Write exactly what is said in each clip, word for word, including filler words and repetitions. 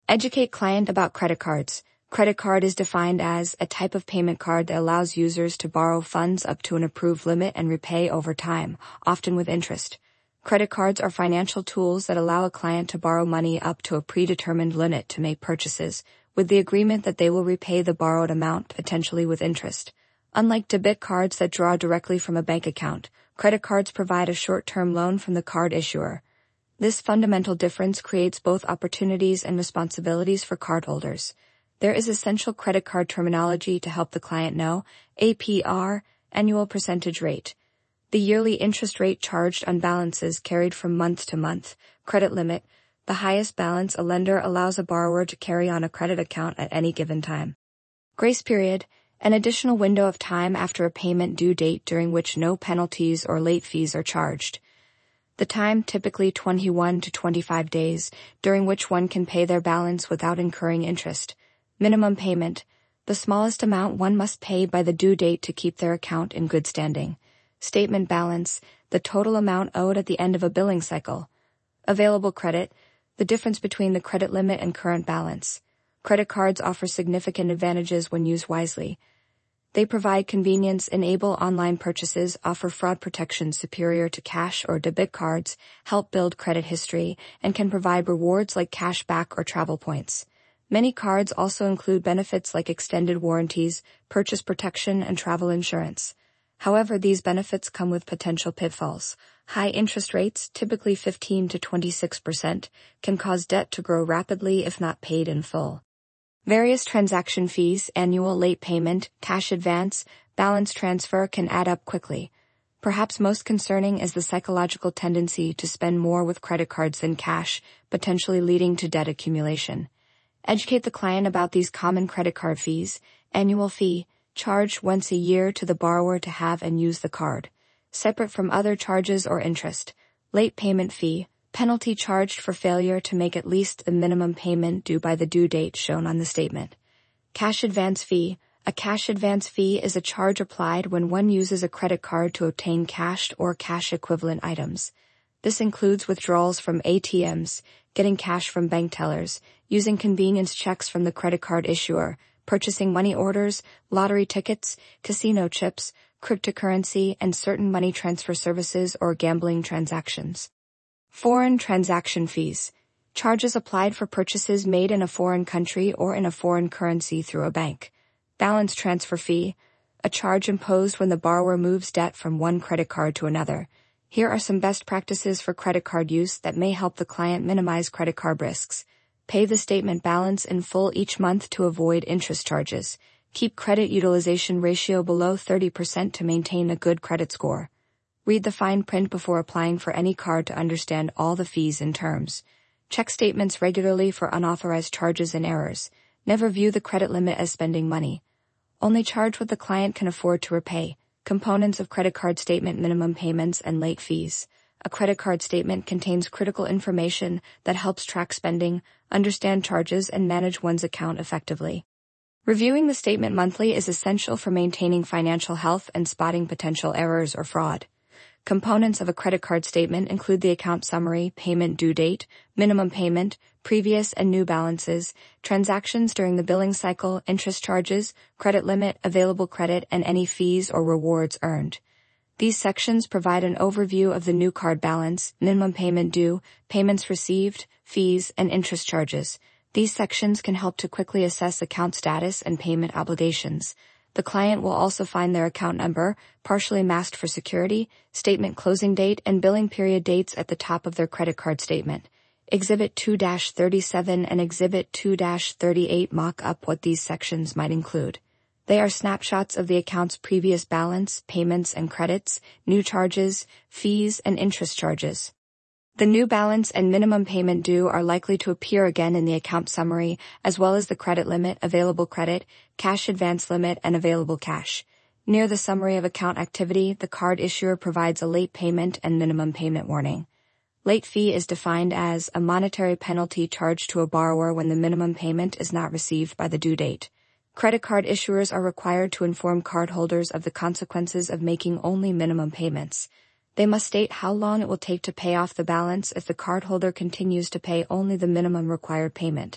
Educate client about credit cards. Credit card is defined as a type of payment card that allows users to borrow funds up to an approved limit and repay over time, often with interest. Credit cards are financial tools that allow a client to borrow money up to a predetermined limit to make purchases, with the agreement that they will repay the borrowed amount, potentially with interest. Unlike debit cards that draw directly from a bank account, credit cards provide a short-term loan from the card issuer. This fundamental difference creates both opportunities and responsibilities for cardholders. There is essential credit card terminology to help the client know: A P R, annual percentage rate, the yearly interest rate charged on balances carried from month to month; credit limit, the highest balance a lender allows a borrower to carry on a credit account at any given time; grace period, an additional window of time after a payment due date during which no penalties or late fees are charged; the time, typically twenty-one to twenty-five days, during which one can pay their balance without incurring interest; minimum payment, the smallest amount one must pay by the due date to keep their account in good standing; statement balance, the total amount owed at the end of a billing cycle; available credit, the difference between the credit limit and current balance. Credit cards offer significant advantages when used wisely. They provide convenience, enable online purchases, offer fraud protection superior to cash or debit cards, help build credit history, and can provide rewards like cash back or travel points. Many cards also include benefits like extended warranties, purchase protection, and travel insurance. However, these benefits come with potential pitfalls. High interest rates, typically fifteen to twenty-six percent, can cause debt to grow rapidly if not paid in full. Various transaction fees, annual late payment, cash advance, balance transfer can add up quickly. Perhaps most concerning is the psychological tendency to spend more with credit cards than cash, potentially leading to debt accumulation. Educate the client about these common credit card fees: annual fee, charged once a year to the borrower to have and use the card, separate from other charges or interest; late payment fee, penalty charged for failure to make at least the minimum payment due by the due date shown on the statement; cash advance fee, a cash advance fee is a charge applied when one uses a credit card to obtain cash or cash equivalent items. This includes withdrawals from A T Ms, getting cash from bank tellers, using convenience checks from the credit card issuer, purchasing money orders, lottery tickets, casino chips, cryptocurrency, and certain money transfer services or gambling transactions. Foreign transaction fees, charges applied for purchases made in a foreign country or in a foreign currency through a bank. Balance transfer fee, a charge imposed when the borrower moves debt from one credit card to another. Here are some best practices for credit card use that may help the client minimize credit card risks. Pay the statement balance in full each month to avoid interest charges. Keep credit utilization ratio below thirty percent to maintain a good credit score. Read the fine print before applying for any card to understand all the fees and terms. Check statements regularly for unauthorized charges and errors. Never view the credit limit as spending money. Only charge what the client can afford to repay. Components of credit card statement: minimum payments and late fees. A credit card statement contains critical information that helps track spending, understand charges, and manage one's account effectively. Reviewing the statement monthly is essential for maintaining financial health and spotting potential errors or fraud. Components of a credit card statement include the account summary, payment due date, minimum payment, previous and new balances, transactions during the billing cycle, interest charges, credit limit, available credit, and any fees or rewards earned. These sections provide an overview of the new card balance, minimum payment due, payments received, fees, and interest charges. These sections can help to quickly assess account status and payment obligations. The client will also find their account number, partially masked for security, statement closing date, and billing period dates at the top of their credit card statement. Exhibit two dash thirty-seven and Exhibit two dash thirty-eight mock up what these sections might include. They are snapshots of the account's previous balance, payments and credits, new charges, fees, and interest charges. The new balance and minimum payment due are likely to appear again in the account summary, as well as the credit limit, available credit, cash advance limit, and available cash. Near the summary of account activity, the card issuer provides a late payment and minimum payment warning. Late fee is defined as a monetary penalty charged to a borrower when the minimum payment is not received by the due date. Credit card issuers are required to inform cardholders of the consequences of making only minimum payments. They must state how long it will take to pay off the balance if the cardholder continues to pay only the minimum required payment.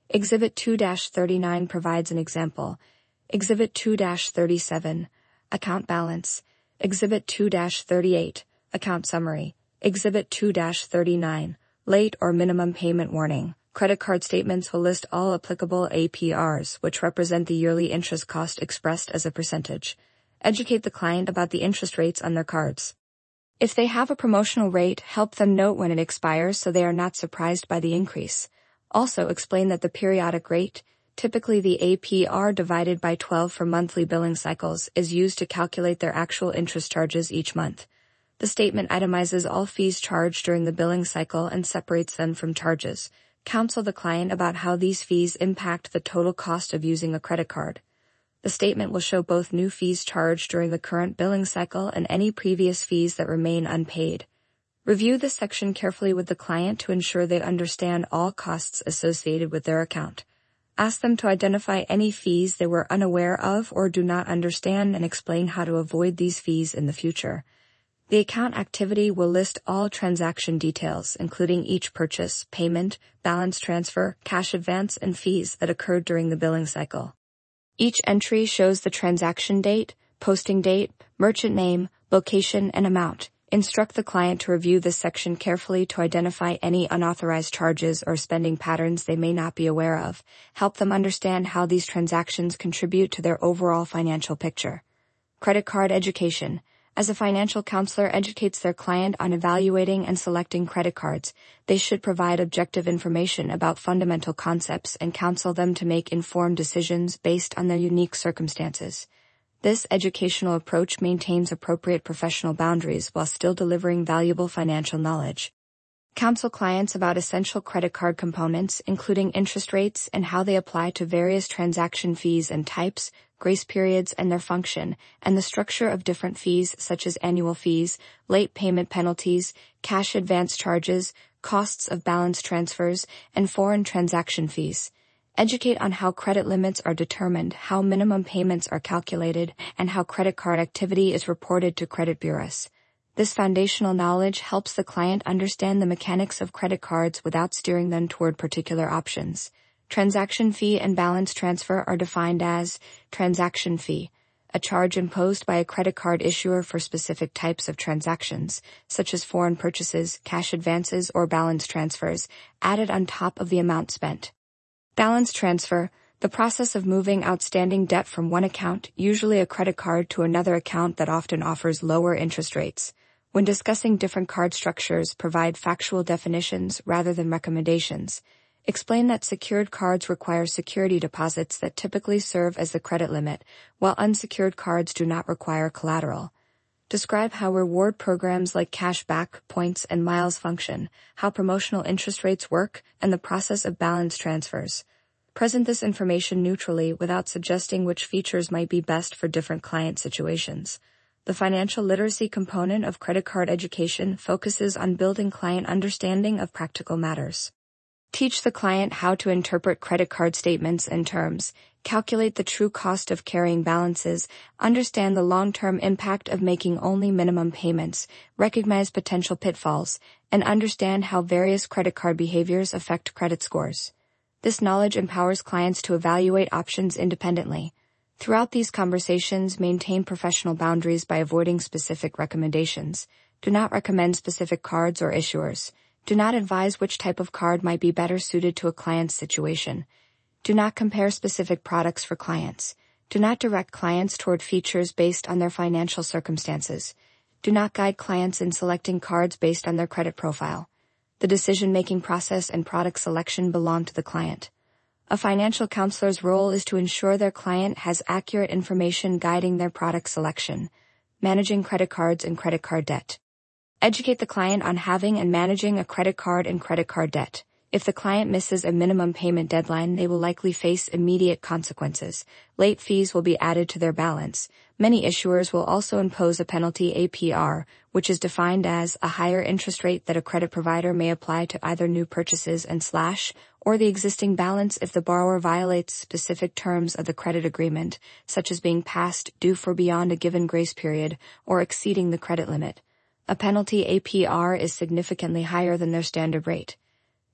Exhibit two dash thirty-nine provides an example. Exhibit two dash thirty-seven, Account Balance. Exhibit two dash thirty-eight, Account Summary. Exhibit two dash thirty-nine, Late or Minimum Payment Warning. Credit card statements will list all applicable A P Rs, which represent the yearly interest cost expressed as a percentage. Educate the client about the interest rates on their cards. If they have a promotional rate, help them note when it expires so they are not surprised by the increase. Also explain that the periodic rate, typically the A P R divided by twelve for monthly billing cycles, is used to calculate their actual interest charges each month. The statement itemizes all fees charged during the billing cycle and separates them from charges. Counsel the client about how these fees impact the total cost of using a credit card. The statement will show both new fees charged during the current billing cycle and any previous fees that remain unpaid. Review this section carefully with the client to ensure they understand all costs associated with their account. Ask them to identify any fees they were unaware of or do not understand and explain how to avoid these fees in the future. The account activity will list all transaction details, including each purchase, payment, balance transfer, cash advance, and fees that occurred during the billing cycle. Each entry shows the transaction date, posting date, merchant name, location, and amount. Instruct the client to review this section carefully to identify any unauthorized charges or spending patterns they may not be aware of. Help them understand how these transactions contribute to their overall financial picture. Credit card education. As a financial counselor educates their client on evaluating and selecting credit cards, they should provide objective information about fundamental concepts and counsel them to make informed decisions based on their unique circumstances. This educational approach maintains appropriate professional boundaries while still delivering valuable financial knowledge. Counsel clients about essential credit card components, including interest rates and how they apply to various transaction fees and types, grace periods and their function, and the structure of different fees such as annual fees, late payment penalties, cash advance charges, costs of balance transfers, and foreign transaction fees. Educate on how credit limits are determined, how minimum payments are calculated, and how credit card activity is reported to credit bureaus. This foundational knowledge helps the client understand the mechanics of credit cards without steering them toward particular options. Transaction fee and balance transfer are defined as transaction fee, a charge imposed by a credit card issuer for specific types of transactions, such as foreign purchases, cash advances, or balance transfers, added on top of the amount spent. Balance transfer, the process of moving outstanding debt from one account, usually a credit card, to another account that often offers lower interest rates. When discussing different card structures, provide factual definitions rather than recommendations. Explain that secured cards require security deposits that typically serve as the credit limit, while unsecured cards do not require collateral. Describe how reward programs like cash back, points, and miles function, how promotional interest rates work, and the process of balance transfers. Present this information neutrally without suggesting which features might be best for different client situations. The financial literacy component of credit card education focuses on building client understanding of practical matters. Teach the client how to interpret credit card statements and terms, calculate the true cost of carrying balances, understand the long-term impact of making only minimum payments, recognize potential pitfalls, and understand how various credit card behaviors affect credit scores. This knowledge empowers clients to evaluate options independently. Throughout these conversations, maintain professional boundaries by avoiding specific recommendations. Do not recommend specific cards or issuers. Do not advise which type of card might be better suited to a client's situation. Do not compare specific products for clients. Do not direct clients toward features based on their financial circumstances. Do not guide clients in selecting cards based on their credit profile. The decision-making process and product selection belong to the client. A financial counselor's role is to ensure their client has accurate information guiding their product selection. Managing credit cards and credit card debt. Educate the client on having and managing a credit card and credit card debt. If the client misses a minimum payment deadline, they will likely face immediate consequences. Late fees will be added to their balance. Many issuers will also impose a penalty A P R, which is defined as a higher interest rate that a credit provider may apply to either new purchases and slash, or the existing balance if the borrower violates specific terms of the credit agreement, such as being past due for beyond a given grace period or exceeding the credit limit. A penalty A P R is significantly higher than their standard rate.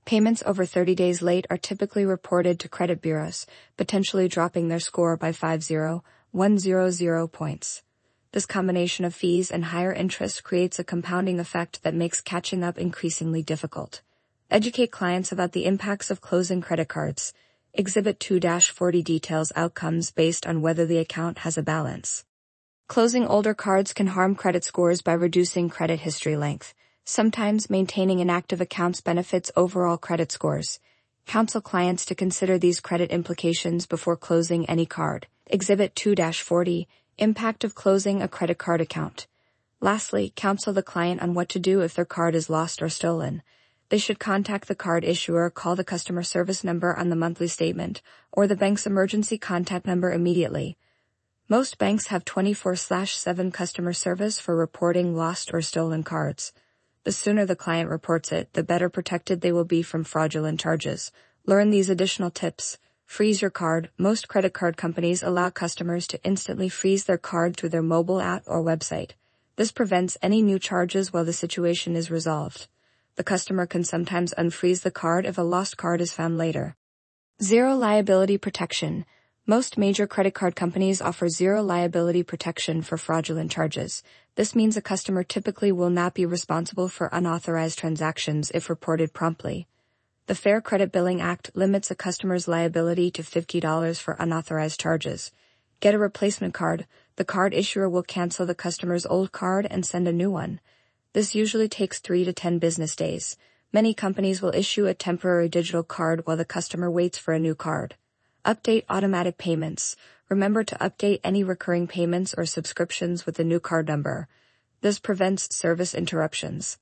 Payments over thirty days late are typically reported to credit bureaus, potentially dropping their score by fifty to one hundred points. This combination of fees and higher interest creates a compounding effect that makes catching up increasingly difficult. Educate clients about the impacts of closing credit cards. Exhibit two dash forty details outcomes based on whether the account has a balance. Closing older cards can harm credit scores by reducing credit history length. Sometimes maintaining inactive accounts benefits overall credit scores. Counsel clients to consider these credit implications before closing any card. Exhibit two dash forty, Impact of closing a credit card account. Lastly, counsel the client on what to do if their card is lost or stolen. They should contact the card issuer, call the customer service number on the monthly statement, or the bank's emergency contact number immediately. Most banks have twenty-four seven customer service for reporting lost or stolen cards. The sooner the client reports it, the better protected they will be from fraudulent charges. Learn these additional tips. Freeze your card. Most credit card companies allow customers to instantly freeze their card through their mobile app or website. This prevents any new charges while the situation is resolved. The customer can sometimes unfreeze the card if a lost card is found later. Zero liability protection. Most major credit card companies offer zero liability protection for fraudulent charges. This means a customer typically will not be responsible for unauthorized transactions if reported promptly. The Fair Credit Billing Act limits a customer's liability to fifty dollars for unauthorized charges. Get a replacement card. The card issuer will cancel the customer's old card and send a new one. This usually takes three to ten business days. Many companies will issue a temporary digital card while the customer waits for a new card. Update automatic payments. Remember to update any recurring payments or subscriptions with the new card number. This prevents service interruptions.